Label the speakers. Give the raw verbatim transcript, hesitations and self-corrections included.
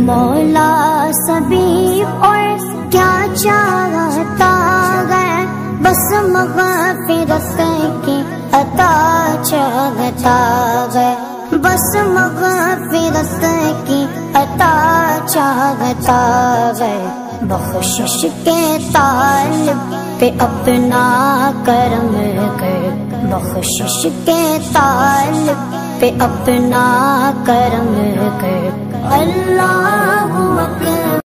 Speaker 1: मौला सभी और क्या चाहता है, बस मग़फ़िरत की अता चाहता है, बस मग़फ़िरत की अता चाहता है। बख्शिश के तालिब पे अपना करम कर, बख्शिश के तालिब पे अपना करम कर। अल्लाह